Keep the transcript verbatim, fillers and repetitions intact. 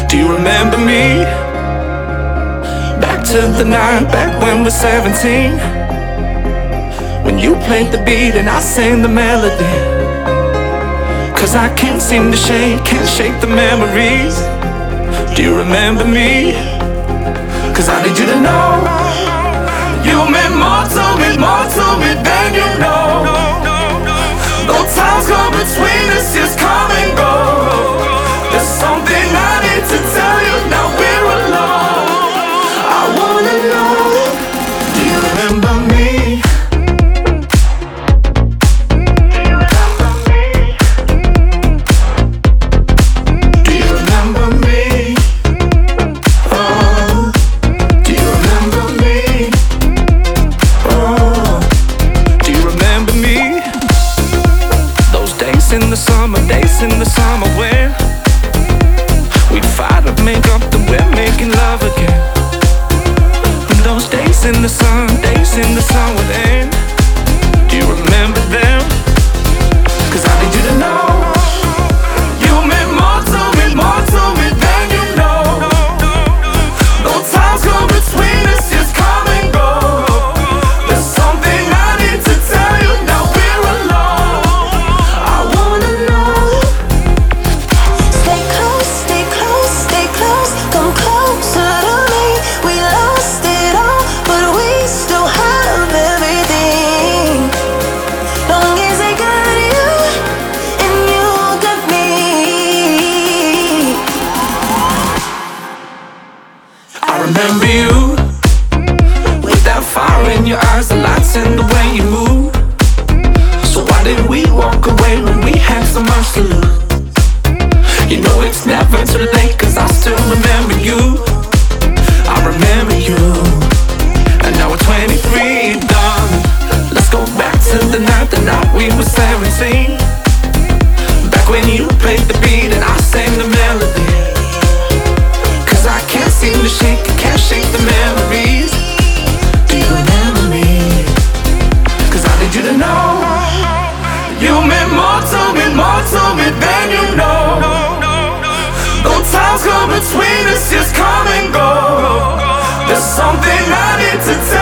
Do you remember me? Back to the night, back when we're seventeen, when you played the beat and I sang the melody. Cause I can't seem to shake, can't shake the memories. Do you remember me? Cause I need you to know you meant more to me, more to me than you know. Though times go between us, just come and go. There's something I need to tell you, now we're alone. I wanna know, do you remember me? Do you remember me? Oh, do you remember me? Oh, do you remember me? Those days in the summer, days in the summer when we'd fight up, make up, then we're making love again. And those days in the sun, days in the sun would end. Do you remember them? Cause I need you to know you meant more to me, more to me than you know. Though times go between us, just come and go. There's something I need to tell you, now we're alone. I wanna know. Stay close, stay close, stay close. Come closer to me. We lost it all, but we still have everything. Long as I got you and you got me. I remember you with that fire in your eyes, the lights in the way you move. So why did we walk away when we had so much to lose? You know it's never too late, cause I still remember you. I remember you. And now we're twenty-three, darling. Let's go back to the night, the night we were seventeen. Back when you played the beat and I sang the melody. Cause I can't seem to shake, I can't shake the memories. Do you remember me? Cause I need you to know you meant more to me, more to me than you know. Though times go between us, just come and go. There's something I need to tell